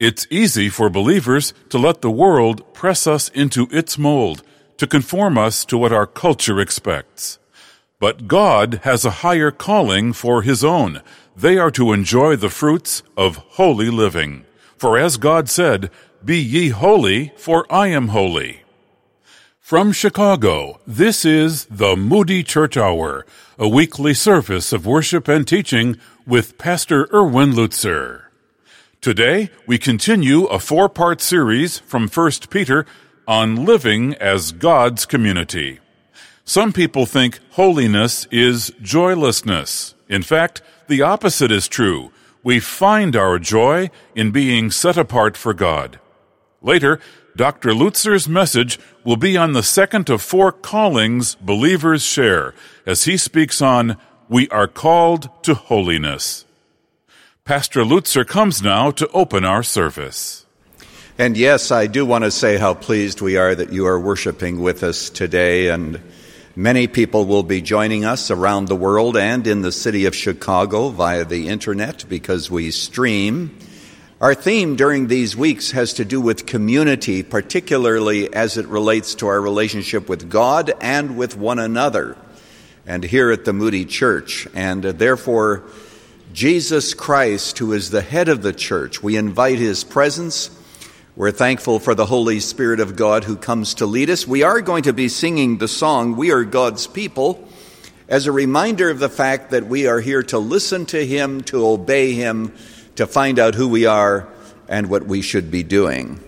It's easy for believers to let the world press us into its mold, to conform us to what our culture expects. But God has a higher calling for His own. They are to enjoy the fruits of holy living. For as God said, "Be ye holy, for I am holy." From Chicago, this is the Moody Church Hour, a weekly service of worship and teaching with Pastor Erwin Lutzer. Today, we continue a 4-part series from 1 Peter on living as God's community. Some people think holiness is joylessness. In fact, the opposite is true. We find our joy in being set apart for God. Later, Dr. Lutzer's message will be on the second of 4 callings believers share as he speaks on We Are Called to Holiness. Pastor Lutzer comes now to open our service. And yes, I do want to say how pleased we are that you are worshiping with us today, and many people will be joining us around the world and in the city of Chicago via the internet because we stream. Our theme during these weeks has to do with community, particularly as it relates to our relationship with God and with one another, and here at the Moody Church. And therefore, Jesus Christ, who is the head of the church, we invite His presence. We're thankful for the Holy Spirit of God who comes to lead us. We are going to be singing the song, We Are God's People, as a reminder of the fact that we are here to listen to Him, to obey Him, to find out who we are and what we should be doing.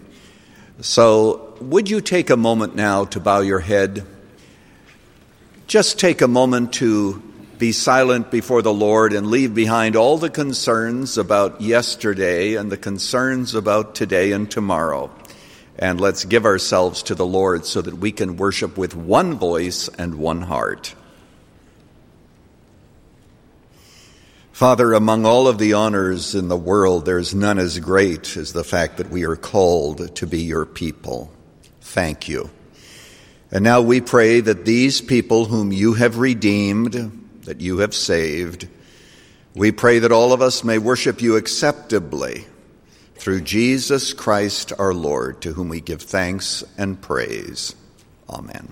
So, would you take a moment now to bow your head? Just take a moment to be silent before the Lord and leave behind all the concerns about yesterday and the concerns about today and tomorrow. And let's give ourselves to the Lord so that we can worship with one voice and one heart. Father, among all of the honors in the world, there's none as great as the fact that we are called to be your people. Thank you. And now we pray that these people whom you have redeemed, that you have saved, we pray that all of us may worship you acceptably through Jesus Christ our Lord, to whom we give thanks and praise. Amen.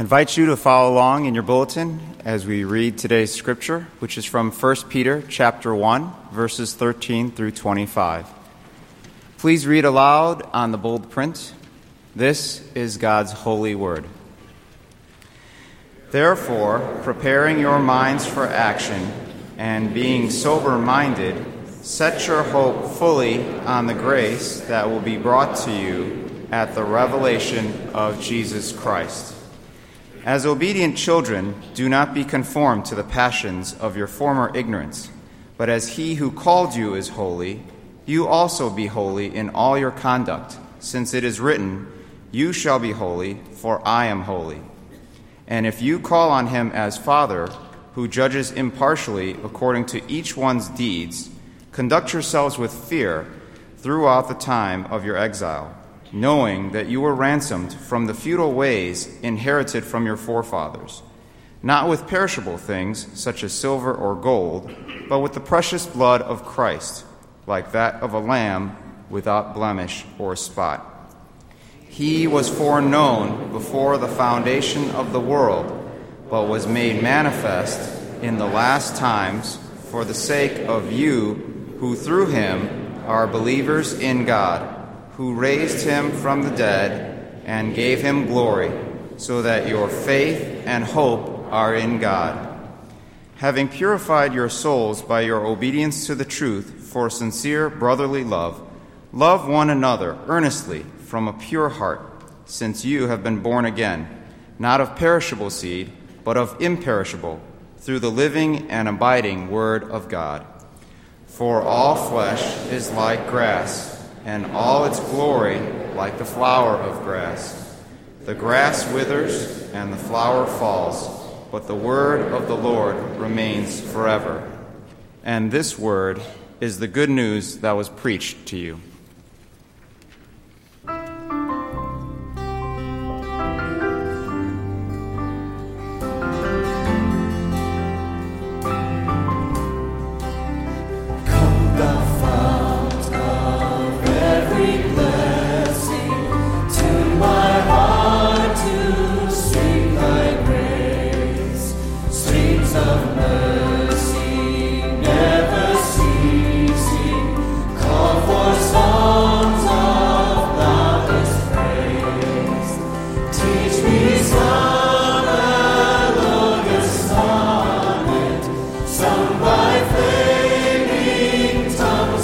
invite you to follow along in your bulletin as we read today's scripture, which is from 1 Peter chapter 1, verses 13 through 25. Please read aloud on the bold print. This is God's holy word. Therefore, preparing your minds for action and being sober-minded, set your hope fully on the grace that will be brought to you at the revelation of Jesus Christ. As obedient children, do not be conformed to the passions of your former ignorance, but as he who called you is holy, you also be holy in all your conduct, since it is written, "You shall be holy, for I am holy." And if you call on him as Father, who judges impartially according to each one's deeds, conduct yourselves with fear throughout the time of your exile, knowing that you were ransomed from the futile ways inherited from your forefathers, not with perishable things such as silver or gold, but with the precious blood of Christ, like that of a lamb without blemish or spot. He was foreknown before the foundation of the world, but was made manifest in the last times for the sake of you who through him are believers in God, who raised him from the dead and gave him glory, so that your faith and hope are in God. Having purified your souls by your obedience to the truth for sincere brotherly love, love one another earnestly from a pure heart, since you have been born again, not of perishable seed, but of imperishable, through the living and abiding Word of God. For all flesh is like grass, and all its glory like the flower of grass. The grass withers and the flower falls, but the word of the Lord remains forever. And this word is the good news that was preached to you. Sung by flaming tongues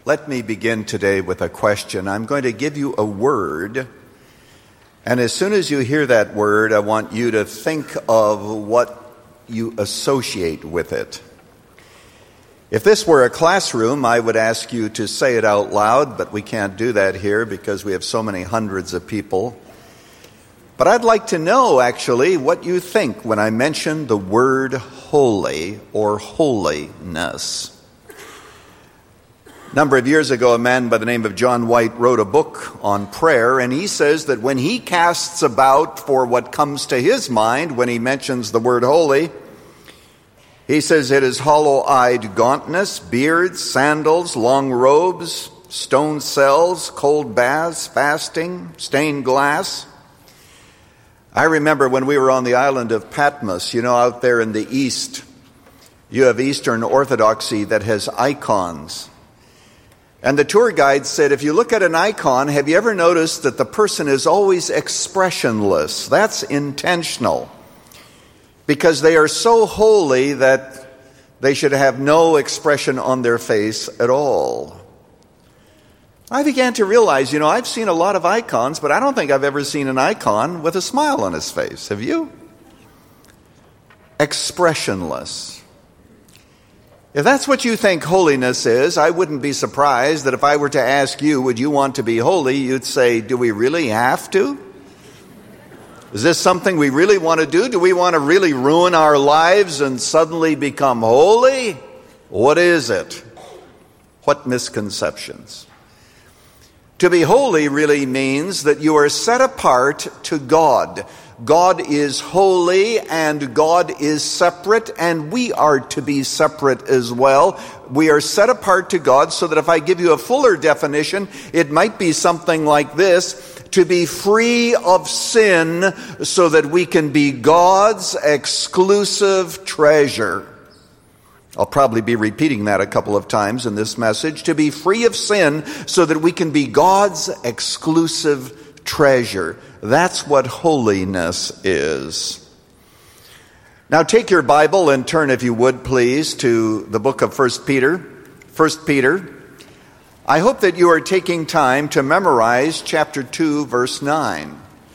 Let me begin today with a question. I'm going to give you a word, and as soon as you hear that word, I want you to think of what you associate with it. If this were a classroom, I would ask you to say it out loud, but we can't do that here because we have so many hundreds of people. But I'd like to know, actually, what you think when I mention the word holy or holiness. A number of years ago, a man by the name of John White wrote a book on prayer, and he says that when he casts about for what comes to his mind when he mentions the word holy, he says it is hollow-eyed gauntness, beards, sandals, long robes, stone cells, cold baths, fasting, stained glass. I remember when we were on the island of Patmos, out there in the east, you have Eastern Orthodoxy that has icons. And the tour guide said, if you look at an icon, have you ever noticed that the person is always expressionless? That's intentional. Because they are so holy that they should have no expression on their face at all. I began to realize, I've seen a lot of icons, but I don't think I've ever seen an icon with a smile on his face. Have you? Expressionless. If that's what you think holiness is, I wouldn't be surprised that if I were to ask you, would you want to be holy, you'd say, do we really have to? Is this something we really want to do? Do we want to really ruin our lives and suddenly become holy? What is it? What misconceptions? To be holy really means that you are set apart to God. God is holy and God is separate, and we are to be separate as well. We are set apart to God, so that if I give you a fuller definition, it might be something like this: to be free of sin so that we can be God's exclusive treasure. I'll probably be repeating that a couple of times in this message. To be free of sin so that we can be God's exclusive treasure. That's what holiness is. Now take your Bible and turn, if you would please, to the book of 1 Peter. 1 Peter. I hope that you are taking time to memorize chapter 2, verse 9.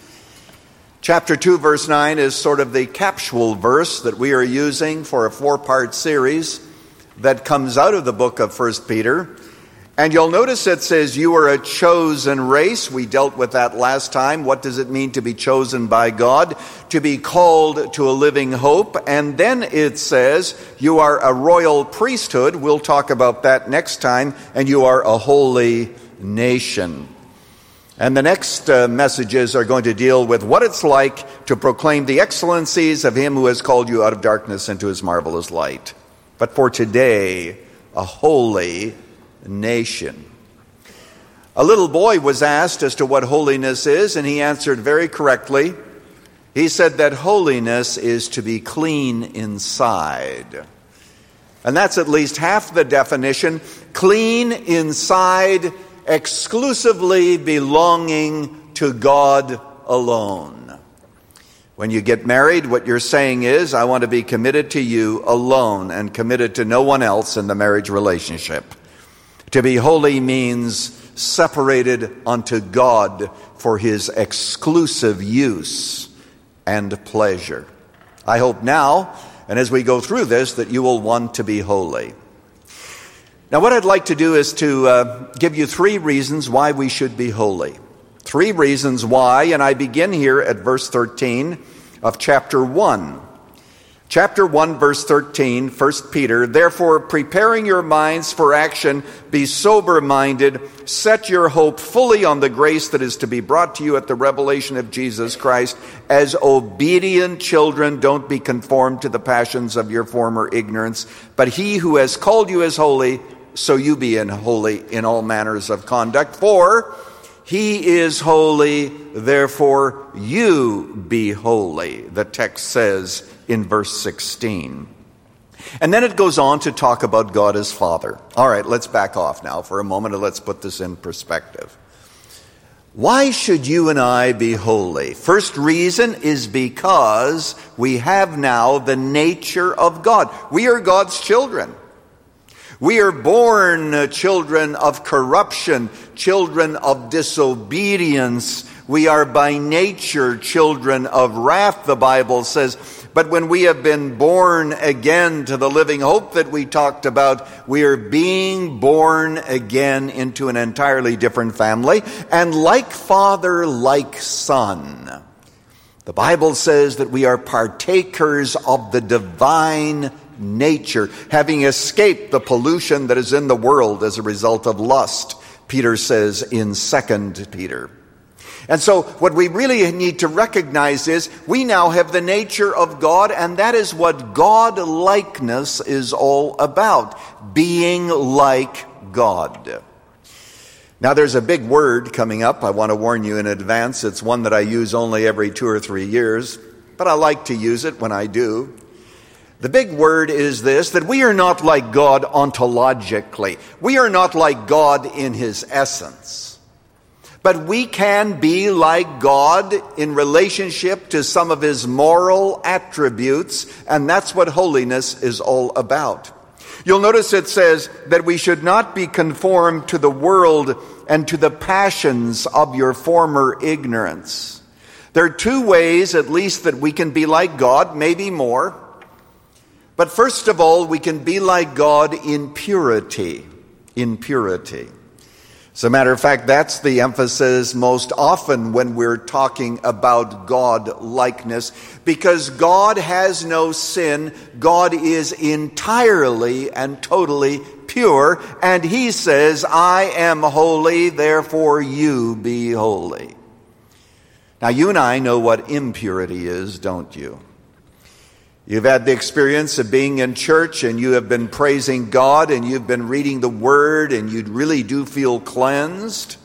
Chapter 2, verse 9 is sort of the capsule verse that we are using for a 4-part series that comes out of the book of 1 Peter. And you'll notice it says, you are a chosen race. We dealt with that last time. What does it mean to be chosen by God? To be called to a living hope. And then it says, you are a royal priesthood. We'll talk about that next time. And you are a holy nation. And the next messages are going to deal with what it's like to proclaim the excellencies of Him who has called you out of darkness into His marvelous light. But for today, a holy nation. A little boy was asked as to what holiness is, and he answered very correctly. He said that holiness is to be clean inside. And that's at least half the definition. Clean inside, exclusively belonging to God alone. When you get married, what you're saying is, I want to be committed to you alone and committed to no one else in the marriage relationship. To be holy means separated unto God for His exclusive use and pleasure. I hope now, and as we go through this, that you will want to be holy. Now, what I'd like to do is to give you 3 reasons why we should be holy. 3 reasons why, and I begin here at verse 13 of chapter 1. Chapter 1, verse 13, 1 Peter, therefore, preparing your minds for action, be sober-minded, set your hope fully on the grace that is to be brought to you at the revelation of Jesus Christ. As obedient children, don't be conformed to the passions of your former ignorance, but He who has called you is holy, so you be holy in all manners of conduct. For He is holy, therefore you be holy, the text says in verse 16. And then it goes on to talk about God as Father. All right, let's back off now for a moment and let's put this in perspective. Why should you and I be holy? First reason is because we have now the nature of God. We are God's children. We are born children of corruption, children of disobedience. We are by nature children of wrath, the Bible says. But when we have been born again to the living hope that we talked about, we are being born again into an entirely different family. And like father, like son. The Bible says that we are partakers of the divine nature, having escaped the pollution that is in the world as a result of lust, Peter says in 2 Peter. And so what we really need to recognize is we now have the nature of God, and that is what God-likeness is all about, being like God. Now there's a big word coming up. I want to warn you in advance. It's one that I use only every 2 or 3 years, but I like to use it when I do. The big word is this, that we are not like God ontologically. We are not like God in his essence. But we can be like God in relationship to some of his moral attributes, and that's what holiness is all about. You'll notice it says that we should not be conformed to the world and to the passions of your former ignorance. There are 2 ways, at least, that we can be like God, maybe more. But first of all, we can be like God in purity. In purity. As a matter of fact, that's the emphasis most often when we're talking about God-likeness, because God has no sin. God is entirely and totally pure, and he says, I am holy, therefore you be holy. Now, you and I know what impurity is, don't you? You've had the experience of being in church and you have been praising God and you've been reading the Word and you really do feel cleansed.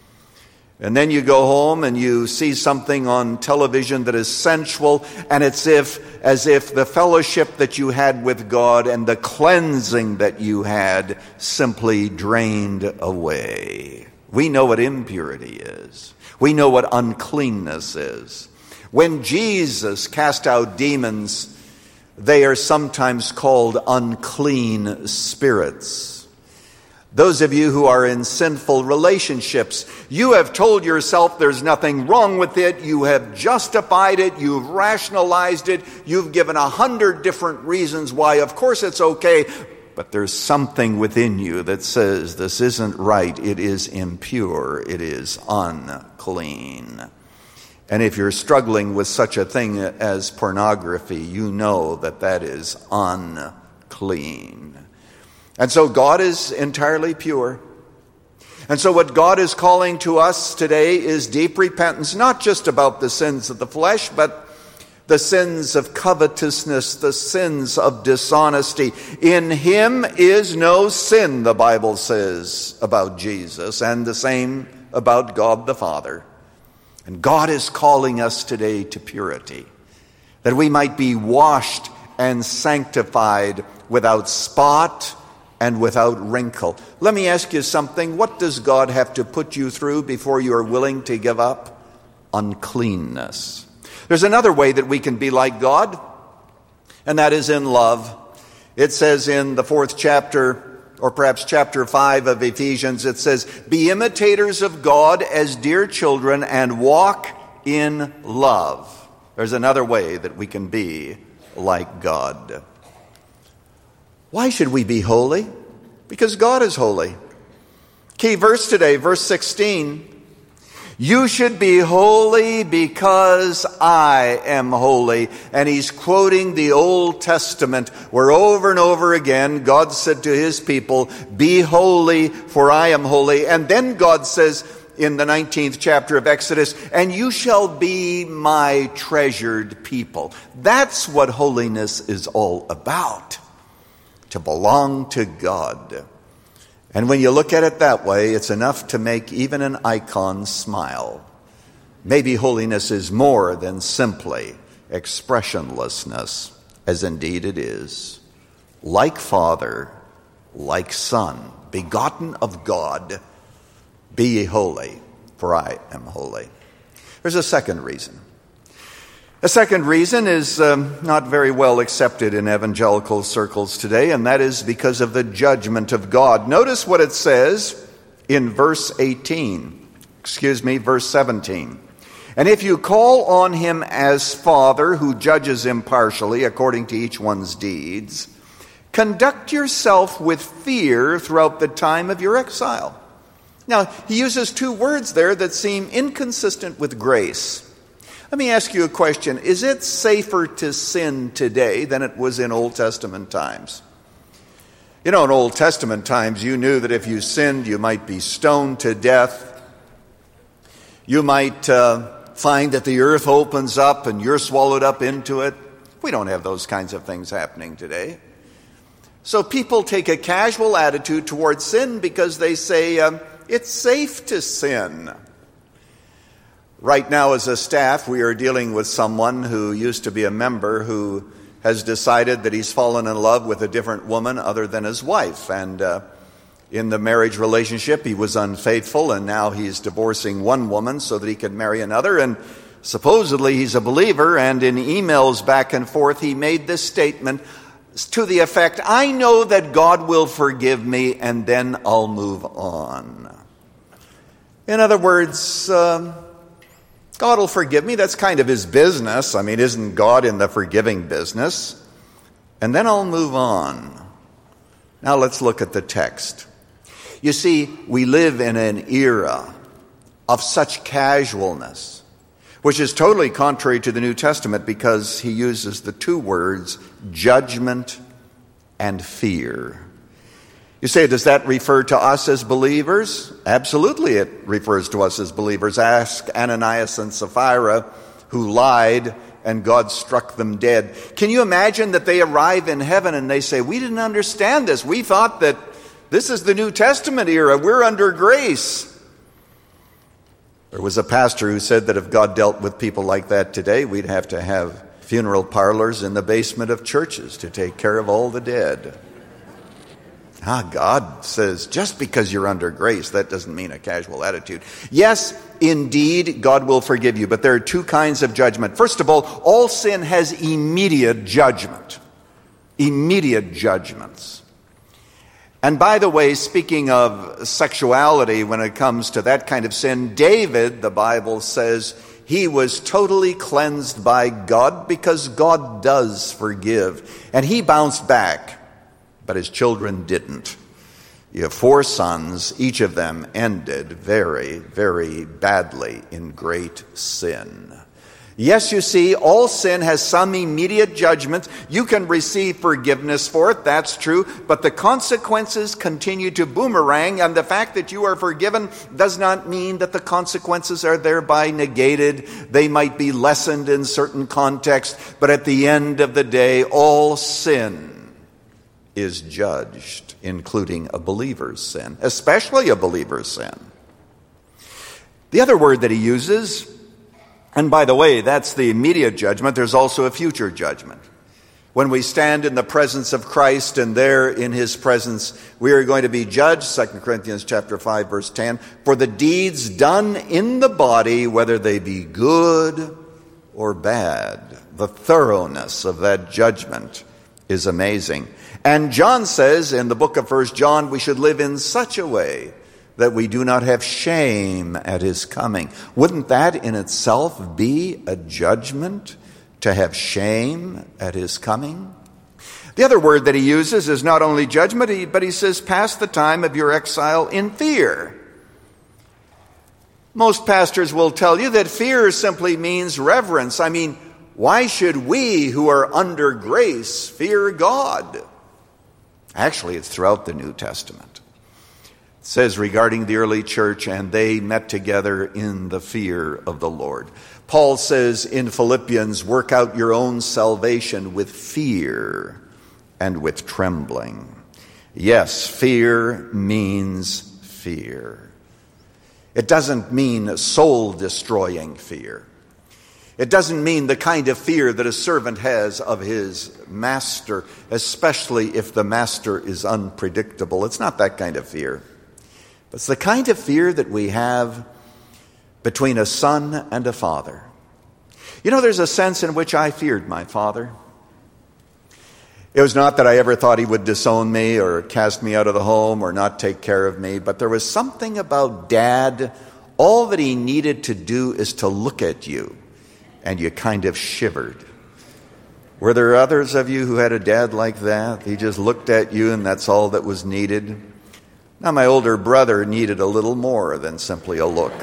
And then you go home and you see something on television that is sensual, and it's as if the fellowship that you had with God and the cleansing that you had simply drained away. We know what impurity is. We know what uncleanness is. When Jesus cast out demons, they are sometimes called unclean spirits. Those of you who are in sinful relationships, you have told yourself there's nothing wrong with it. You have justified it. You've rationalized it. You've given 100 different reasons why, of course, it's okay. But there's something within you that says this isn't right. It is impure. It is unclean. And if you're struggling with such a thing as pornography, you know that that is unclean. And so God is entirely pure. And so what God is calling to us today is deep repentance, not just about the sins of the flesh, but the sins of covetousness, the sins of dishonesty. In him is no sin, the Bible says about Jesus, and the same about God the Father. And God is calling us today to purity, that we might be washed and sanctified without spot and without wrinkle. Let me ask you something. What does God have to put you through before you are willing to give up? Uncleanness. There's another way that we can be like God, and that is in love. It says in the 4th chapter, or perhaps chapter 5 of Ephesians, it says, be imitators of God as dear children and walk in love. There's another way that we can be like God. Why should we be holy? Because God is holy. Key verse today, verse 16. You should be holy because I am holy. And he's quoting the Old Testament, where over and over again God said to his people, be holy for I am holy. And then God says in the 19th chapter of Exodus, and you shall be my treasured people. That's what holiness is all about, to belong to God. And when you look at it that way, it's enough to make even an icon smile. Maybe holiness is more than simply expressionlessness, as indeed it is. Like Father, like Son, begotten of God, be ye holy, for I am holy. There's a second reason. A second reason is not very well accepted in evangelical circles today, and that is because of the judgment of God. Notice what it says in verse 17. And if you call on him as Father, who judges impartially according to each one's deeds, conduct yourself with fear throughout the time of your exile. Now, he uses two words there that seem inconsistent with grace. Let me ask you a question. Is it safer to sin today than it was in Old Testament times? You know, in Old Testament times, you knew that if you sinned, you might be stoned to death. You might find that the earth opens up and you're swallowed up into it. We don't have those kinds of things happening today. So people take a casual attitude towards sin because they say it's safe to sin. Right now, as a staff, we are dealing with someone who used to be a member who has decided that he's fallen in love with a different woman other than his wife. And in the marriage relationship, he was unfaithful, and now he's divorcing one woman so that he can marry another. And supposedly he's a believer, and in emails back and forth, he made this statement to the effect, I know that God will forgive me, and then I'll move on. In other words, God will forgive me. That's kind of his business. I mean, isn't God in the forgiving business? And then I'll move on. Now let's look at the text. You see, we live in an era of such casualness, which is totally contrary to the New Testament because he uses the two words judgment and fear. You say, does that refer to us as believers? Absolutely, it refers to us as believers. Ask Ananias and Sapphira, who lied, and God struck them dead. Can you imagine that they arrive in heaven and they say, we didn't understand this. We thought that this is the New Testament era. We're under grace. There was a pastor who said that if God dealt with people like that today, we'd have to have funeral parlors in the basement of churches to take care of all the dead. God says, just because you're under grace, that doesn't mean a casual attitude. Yes, indeed, God will forgive you, but there are two kinds of judgment. First of all sin has immediate judgment. Immediate judgments. And by the way, speaking of sexuality, when it comes to that kind of sin, David, the Bible says, he was totally cleansed by God because God does forgive. And he bounced back. But his children didn't. You have 4 sons. Each of them ended very, very badly in great sin. Yes, you see, all sin has some immediate judgment. You can receive forgiveness for it, that's true. But the consequences continue to boomerang. And the fact that you are forgiven does not mean that the consequences are thereby negated. They might be lessened in certain contexts. But at the end of the day, all sin is judged, including a believer's sin, especially a believer's sin. The other word that he uses, and by the way, that's the immediate judgment, there's also a future judgment. When we stand in the presence of Christ and there in his presence, we are going to be judged, 2 Corinthians chapter 5, verse 10, for the deeds done in the body, whether they be good or bad. The thoroughness of that judgment is amazing. And John says in the book of 1 John, we should live in such a way that we do not have shame at his coming. Wouldn't that in itself be a judgment, to have shame at his coming? The other word that he uses is not only judgment, but he says, pass the time of your exile in fear. Most pastors will tell you that fear simply means reverence. I mean, why should we who are under grace fear God? Actually, it's throughout the New Testament. It says regarding the early church, and they met together in the fear of the Lord. Paul says in Philippians, work out your own salvation with fear and with trembling. Yes, fear means fear. It doesn't mean soul-destroying fear. It doesn't mean the kind of fear that a servant has of his master, especially if the master is unpredictable. It's not that kind of fear. But it's the kind of fear that we have between a son and a father. You know, there's a sense in which I feared my father. It was not that I ever thought he would disown me or cast me out of the home or not take care of me, but there was something about Dad. All that he needed to do is to look at you, and you kind of shivered. Were there others of you who had a dad like that? He just looked at you, and that's all that was needed. Now, my older brother needed a little more than simply a look.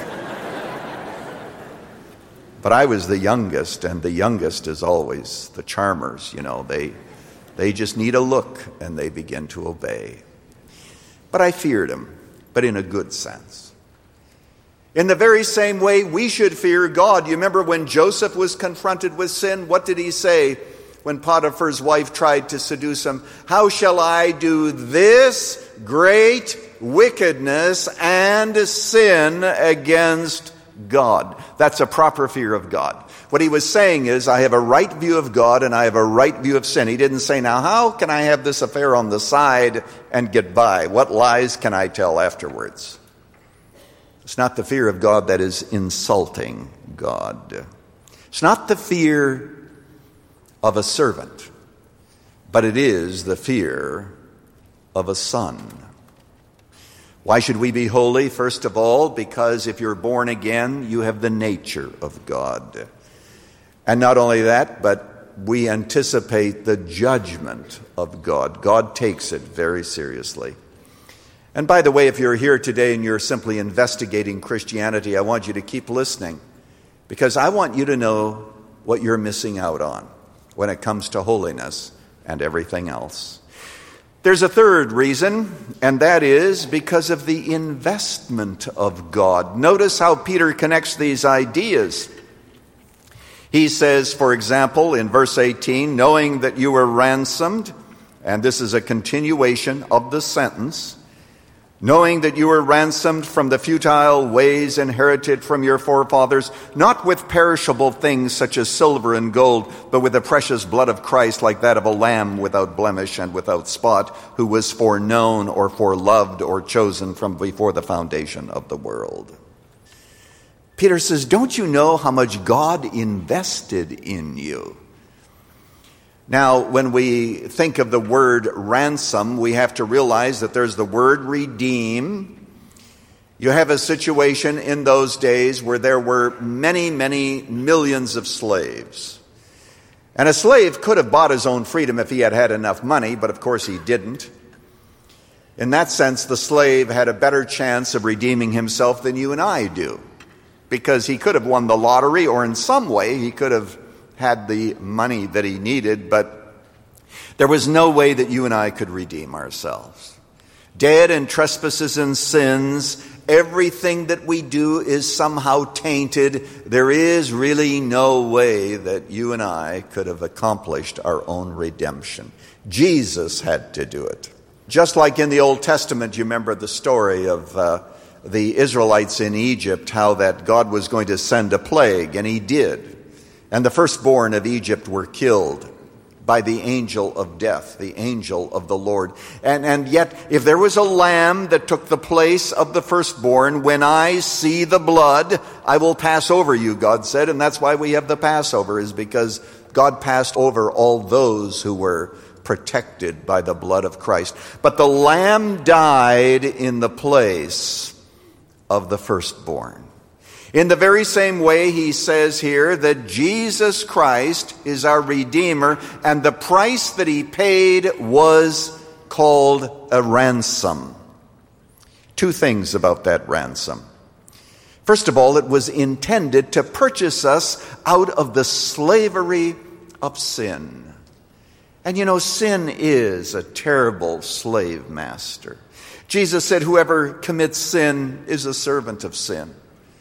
But I was the youngest, and the youngest is always the charmers. You know, they just need a look, and they begin to obey. But I feared him, but in a good sense. In the very same way, we should fear God. You remember when Joseph was confronted with sin, what did he say when Potiphar's wife tried to seduce him? How shall I do this great wickedness and sin against God? That's a proper fear of God. What he was saying is, I have a right view of God and I have a right view of sin. He didn't say, now how can I have this affair on the side and get by? What lies can I tell afterwards? It's not the fear of God that is insulting God. It's not the fear of a servant, but it is the fear of a son. Why should we be holy? First of all, because if you're born again, you have the nature of God. And not only that, but we anticipate the judgment of God. God takes it very seriously. And by the way, if you're here today and you're simply investigating Christianity, I want you to keep listening, because I want you to know what you're missing out on when it comes to holiness and everything else. There's a third reason, and that is because of the investment of God. Notice how Peter connects these ideas. He says, for example, in verse 18, knowing that you were ransomed, and this is a continuation of the sentence, knowing that you were ransomed from the futile ways inherited from your forefathers, not with perishable things such as silver and gold, but with the precious blood of Christ, like that of a lamb without blemish and without spot, who was foreknown or foreloved or chosen from before the foundation of the world. Peter says, don't you know how much God invested in you? Now, when we think of the word ransom, we have to realize that there's the word redeem. You have a situation in those days where there were many, many millions of slaves. And a slave could have bought his own freedom if he had had enough money, but of course he didn't. In that sense, the slave had a better chance of redeeming himself than you and I do, because he could have won the lottery, or in some way he could have had the money that he needed, but there was no way that you and I could redeem ourselves. Dead in trespasses and sins, everything that we do is somehow tainted. There is really no way that you and I could have accomplished our own redemption. Jesus had to do it. Just like in the Old Testament, you remember the story of the Israelites in Egypt, how that God was going to send a plague, and he did. And the firstborn of Egypt were killed by the angel of death, the angel of the Lord. And yet, if there was a lamb that took the place of the firstborn, when I see the blood, I will pass over you, God said. And that's why we have the Passover, is because God passed over all those who were protected by the blood of Christ. But the lamb died in the place of the firstborn. In the very same way, he says here that Jesus Christ is our Redeemer, and the price that he paid was called a ransom. Two things about that ransom. First of all, it was intended to purchase us out of the slavery of sin. And you know, sin is a terrible slave master. Jesus said, whoever commits sin is a servant of sin.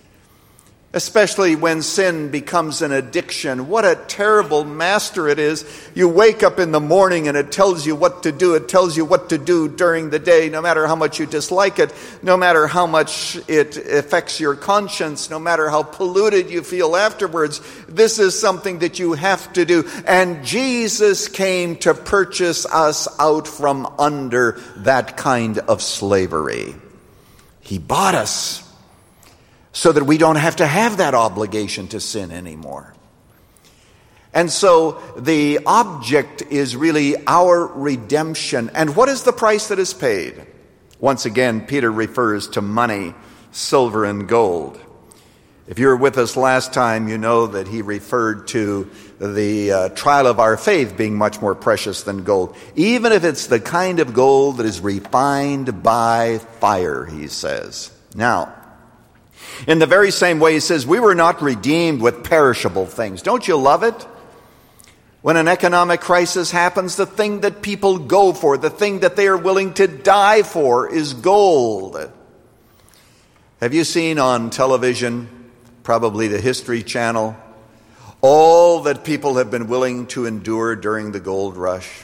Especially when sin becomes an addiction. What a terrible master it is. You wake up in the morning and it tells you what to do. It tells you what to do during the day, no matter how much you dislike it, no matter how much it affects your conscience, no matter how polluted you feel afterwards. This is something that you have to do. And Jesus came to purchase us out from under that kind of slavery. He bought us so that we don't have to have that obligation to sin anymore. And so the object is really our redemption. And what is the price that is paid? Once again, Peter refers to money, silver and gold. If you were with us last time, you know that he referred to the trial of our faith being much more precious than gold. Even if it's the kind of gold that is refined by fire, he says. Now, in the very same way, he says, we were not redeemed with perishable things. Don't you love it? When an economic crisis happens, the thing that people go for, the thing that they are willing to die for is gold. Have you seen on television, probably the History Channel, all that people have been willing to endure during the gold rush?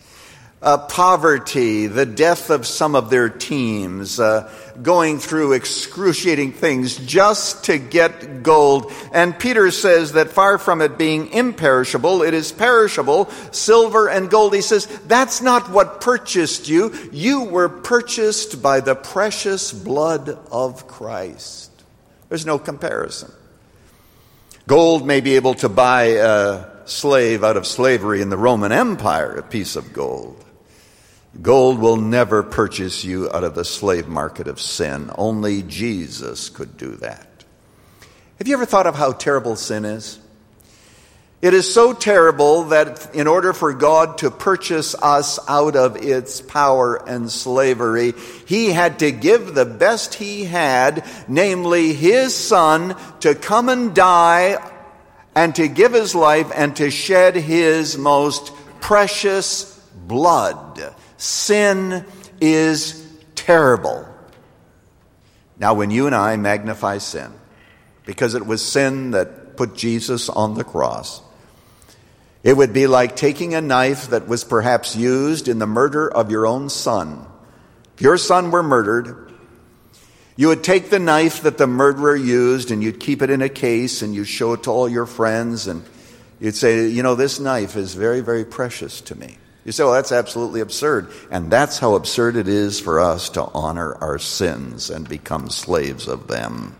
Poverty, the death of some of their teams, going through excruciating things just to get gold. And Peter says that far from it being imperishable, it is perishable, silver and gold. He says, that's not what purchased you. You were purchased by the precious blood of Christ. There's no comparison. Gold may be able to buy a slave out of slavery in the Roman Empire, a piece of gold. Gold will never purchase you out of the slave market of sin. Only Jesus could do that. Have you ever thought of how terrible sin is? It is so terrible that in order for God to purchase us out of its power and slavery, he had to give the best he had, namely his Son, to come and die and to give his life and to shed his most precious blood. Sin is terrible. Now, when you and I magnify sin, because it was sin that put Jesus on the cross, it would be like taking a knife that was perhaps used in the murder of your own son. If your son were murdered, you would take the knife that the murderer used and you'd keep it in a case and you'd show it to all your friends and you'd say, you know, this knife is very, very precious to me. You say, well, that's absolutely absurd. And that's how absurd it is for us to honor our sins and become slaves of them.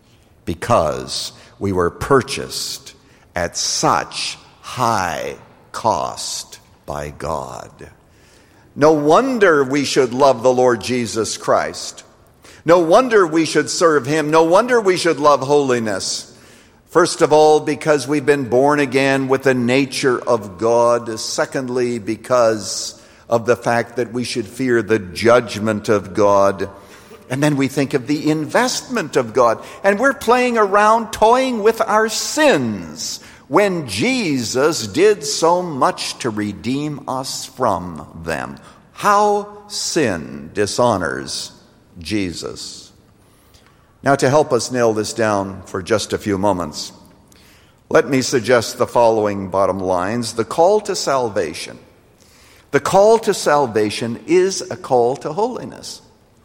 Because we were purchased at such high cost by God. No wonder we should love the Lord Jesus Christ. No wonder we should serve him. No wonder we should love holiness. First of all, because we've been born again with the nature of God. Secondly, because of the fact that we should fear the judgment of God. And then we think of the investment of God. And we're playing around, toying with our sins, when Jesus did so much to redeem us from them. How sin dishonors Jesus. Now, to help us nail this down for just a few moments, let me suggest the following bottom lines. The call to salvation. The call to salvation is a call to holiness.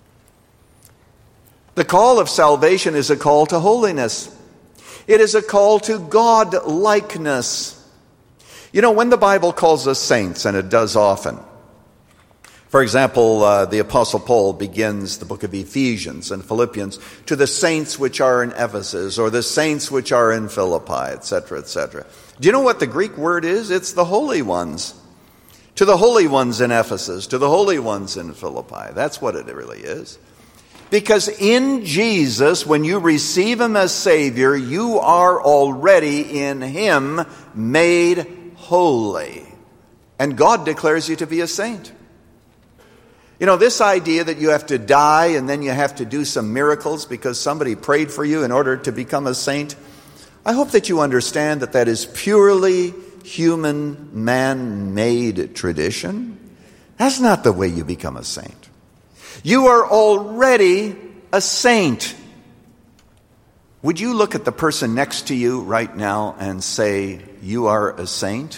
The call of salvation is a call to holiness. It is a call to God-likeness. You know, when the Bible calls us saints, and it does often, for example, the Apostle Paul begins the book of Ephesians and Philippians to the saints which are in Ephesus or the saints which are in Philippi, etc., etc. Do you know what the Greek word is? It's the holy ones. To the holy ones in Ephesus, to the holy ones in Philippi. That's what it really is. Because in Jesus, when you receive him as Savior, you are already in him made holy. And God declares you to be a saint. You know, this idea that you have to die and then you have to do some miracles because somebody prayed for you in order to become a saint, I hope that you understand that that is purely human, man-made tradition. That's not the way you become a saint. You are already a saint. Would you look at the person next to you right now and say, you are a saint?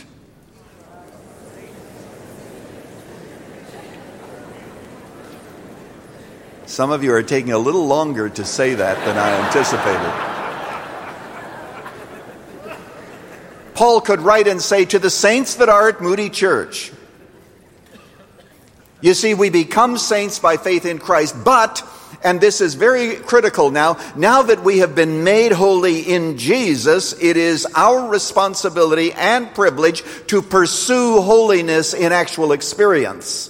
Some of you are taking a little longer to say that than I anticipated. Paul could write and say to the saints that are at Moody Church, you see, we become saints by faith in Christ, but And this is very critical now. Now that we have been made holy in Jesus, it is our responsibility and privilege to pursue holiness in actual experience.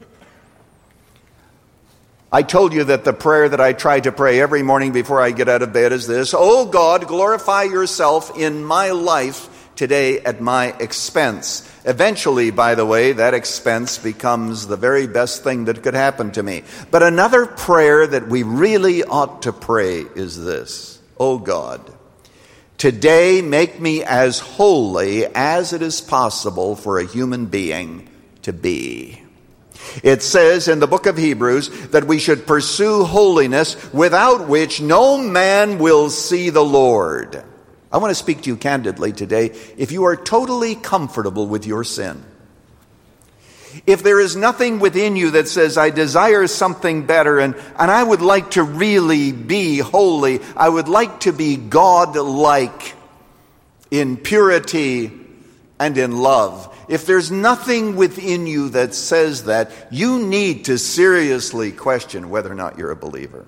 I told you that the prayer that I try to pray every morning before I get out of bed is this: "Oh God, glorify yourself in my life today at my expense." Eventually, by the way, that expense becomes the very best thing that could happen to me. But another prayer that we really ought to pray is this: "Oh God, today make me as holy as it is possible for a human being to be." It says in the book of Hebrews that we should pursue holiness, without which no man will see the Lord. I want to speak to you candidly today. If you are totally comfortable with your sin, if there is nothing within you that says, "I desire something better, and I would like to really be holy, I would like to be God-like in purity and in love," if there's nothing within you that says that, you need to seriously question whether or not you're a believer.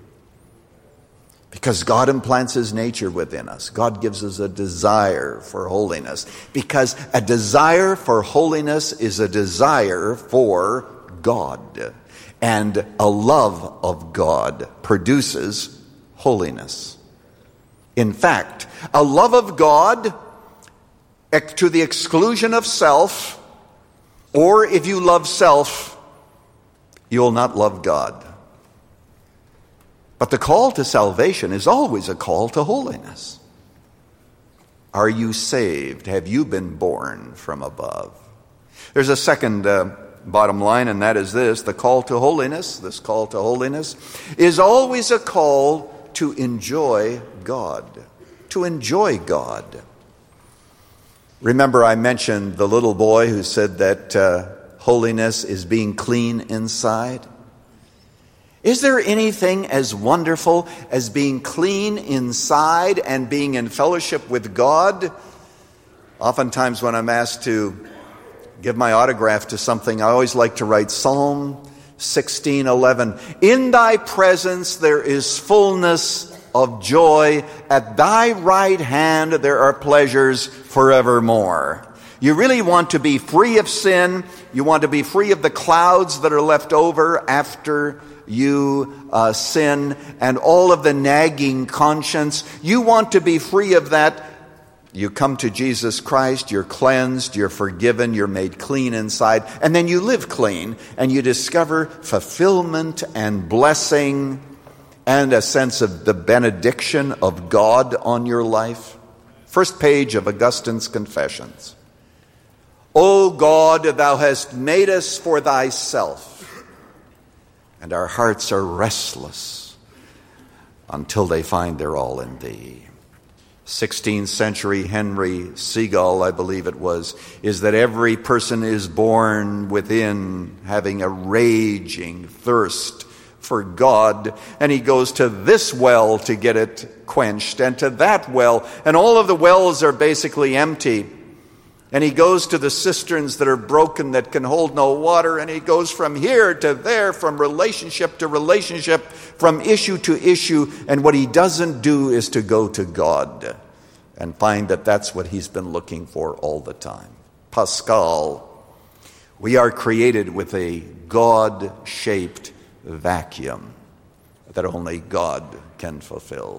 Because God implants His nature within us. God gives us a desire for holiness. Because a desire for holiness is a desire for God. And a love of God produces holiness. In fact, a love of God to the exclusion of self, or if you love self, you'll not love God. But the call to salvation is always a call to holiness. Are you saved? Have you been born from above? There's a second bottom line, and that is this: the call to holiness, this call to holiness, is always a call to enjoy God. To enjoy God. Remember, I mentioned the little boy who said that holiness is being clean inside. Is there anything as wonderful as being clean inside and being in fellowship with God? Oftentimes when I'm asked to give my autograph to something, I always like to write Psalm 16:11. "In thy presence there is fullness of joy. At thy right hand there are pleasures forevermore." You really want to be free of sin. You want to be free of the clouds that are left over after you sin and all of the nagging conscience. You want to be free of that. You come to Jesus Christ, you're cleansed, you're forgiven, you're made clean inside, and then you live clean, and you discover fulfillment and blessing and a sense of the benediction of God on your life. First page of Augustine's Confessions. "O God, thou hast made us for thyself, and our hearts are restless until they find their all in thee." 16th century Henry Seagull, I believe it was, is that every person is born within having a raging thirst for God, and he goes to this well to get it quenched, and to that well, and all of the wells are basically empty. And he goes to the cisterns that are broken that can hold no water, and he goes from here to there, from relationship to relationship, from issue to issue, and what he doesn't do is to go to God and find that that's what he's been looking for all the time. Pascal, we are created with a God-shaped vacuum that only God can fulfill.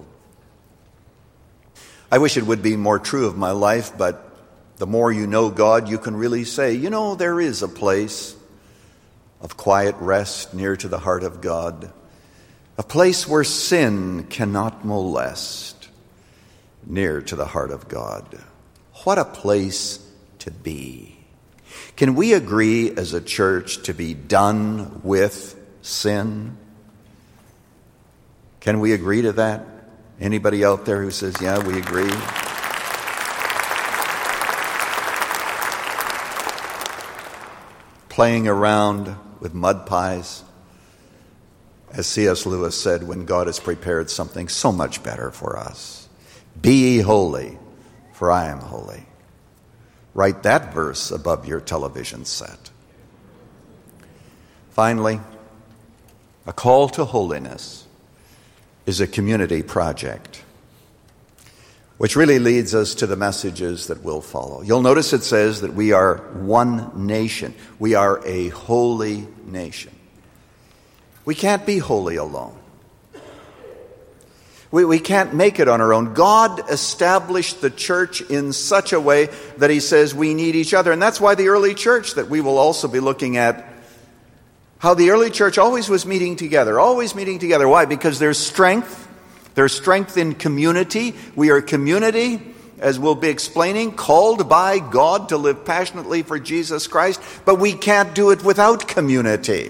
I wish it would be more true of my life, but the more you know God, you can really say, you know, there is a place of quiet rest near to the heart of God, a place where sin cannot molest, near to the heart of God. What a place to be. Can we agree as a church to be done with sin? Can we agree to that? Anybody out there who says, yeah, we agree? Playing around with mud pies, as C.S. Lewis said, when God has prepared something so much better for us. Be ye holy, for I am holy. Write that verse above your television set. Finally, a call to holiness is a community project, which really leads us to the messages that will follow. You'll notice it says that we are one nation. We are a holy nation. We can't be holy alone. We can't make it on our own. God established the church in such a way that he says we need each other. And that's why the early church, that we will also be looking at, how the early church always was meeting together. Why? Because there's strength. There's strength in community. We are a community, as we'll be explaining, called by God to live passionately for Jesus Christ. But we can't do it without community.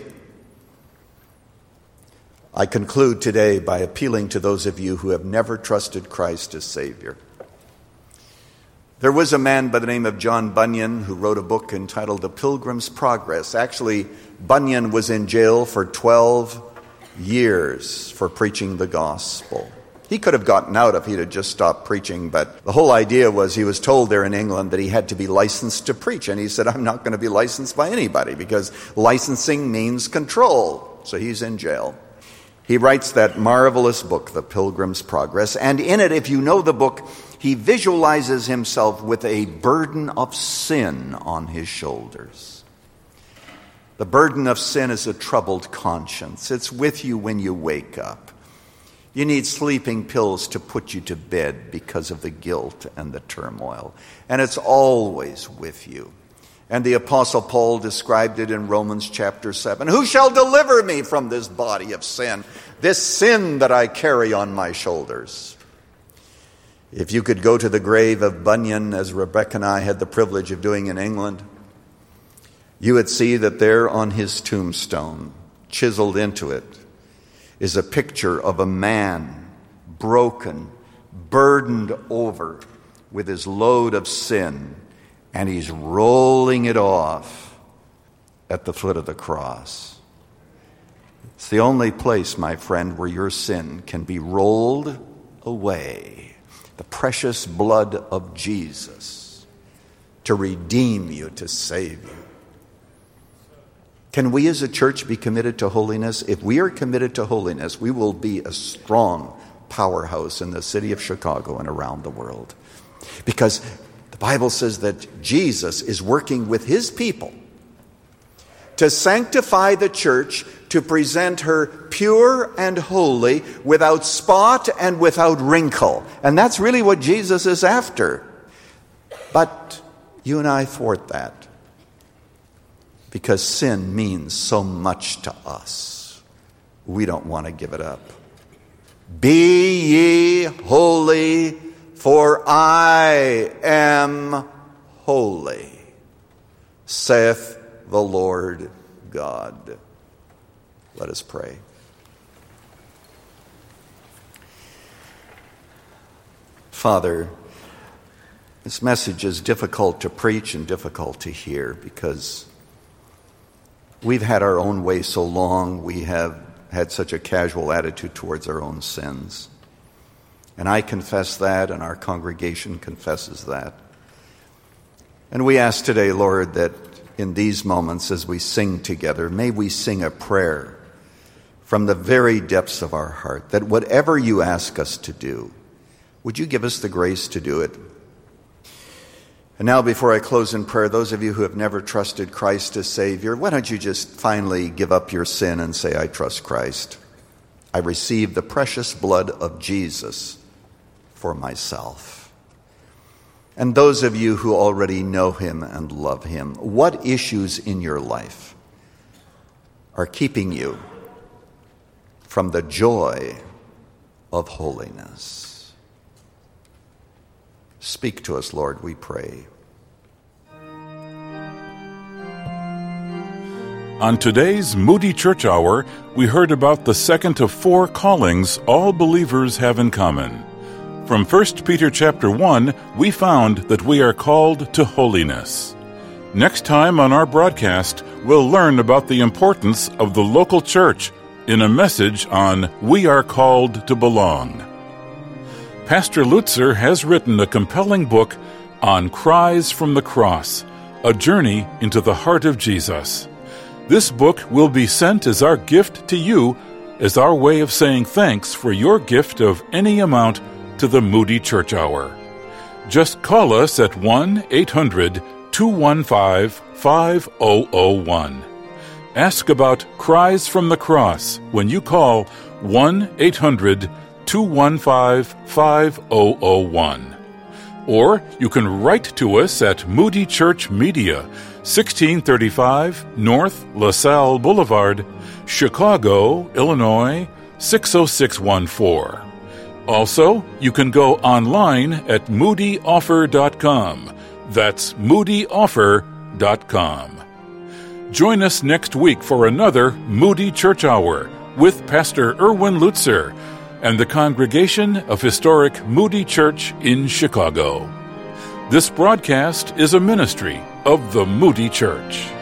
I conclude today by appealing to those of you who have never trusted Christ as Savior. There was a man by the name of John Bunyan who wrote a book entitled The Pilgrim's Progress. Actually, Bunyan was in jail for 12 years for preaching the gospel. He could have gotten out if he'd have just stopped preaching, but the whole idea was he was told there in England that he had to be licensed to preach. And he said, I'm not going to be licensed by anybody because licensing means control. So he's in jail. He writes that marvelous book, The Pilgrim's Progress, and in it, if you know the book, he visualizes himself with a burden of sin on his shoulders. The burden of sin is a troubled conscience. It's with you when you wake up. You need sleeping pills to put you to bed because of the guilt and the turmoil, and it's always with you. And the Apostle Paul described it in Romans chapter 7. Who shall deliver me from this body of sin? This sin that I carry on my shoulders. If you could go to the grave of Bunyan, as Rebecca and I had the privilege of doing in England, you would see that there on his tombstone, chiseled into it, is a picture of a man broken, burdened over with his load of sin, and he's rolling it off at the foot of the cross. It's the only place, my friend, where your sin can be rolled away. The precious blood of Jesus to redeem you, to save you. Can we as a church be committed to holiness? If we are committed to holiness, we will be a strong powerhouse in the city of Chicago and around the world. Because the Bible says that Jesus is working with his people to sanctify the church, to present her pure and holy, without spot and without wrinkle. And that's really what Jesus is after. But you and I thwart that, because sin means so much to us. We don't want to give it up. Be ye holy, for I am holy, saith the Lord God. Let us pray. Father, this message is difficult to preach and difficult to hear because we've had our own way so long. We have had such a casual attitude towards our own sins. And I confess that, and our congregation confesses that. And we ask today, Lord, that in these moments as we sing together, may we sing a prayer from the very depths of our heart, that whatever you ask us to do, would you give us the grace to do it? And now, before I close in prayer, those of you who have never trusted Christ as Savior, why don't you just finally give up your sin and say, I trust Christ. I receive the precious blood of Jesus for myself. And those of you who already know him and love him, what issues in your life are keeping you from the joy of holiness? Speak to us, Lord, we pray. On today's Moody Church Hour, we heard about the second of 4 callings all believers have in common. From 1 Peter chapter 1, we found that we are called to holiness. Next time on our broadcast, we'll learn about the importance of the local church in a message on We Are Called to Belong. Pastor Lutzer has written a compelling book on Cries from the Cross, a journey into the heart of Jesus. This book will be sent as our gift to you as our way of saying thanks for your gift of any amount to the Moody Church Hour. Just call us at 1-800-215-5001. Ask about Cries from the Cross when you call 1-800-215-5001. Or you can write to us at Moody Church Media, 1635 North LaSalle Boulevard, Chicago, Illinois, 60614. Also, you can go online at moodyoffer.com. That's moodyoffer.com. Join us next week for another Moody Church Hour with Pastor Erwin Lutzer and the congregation of historic Moody Church in Chicago. This broadcast is a ministry of the Moody Church.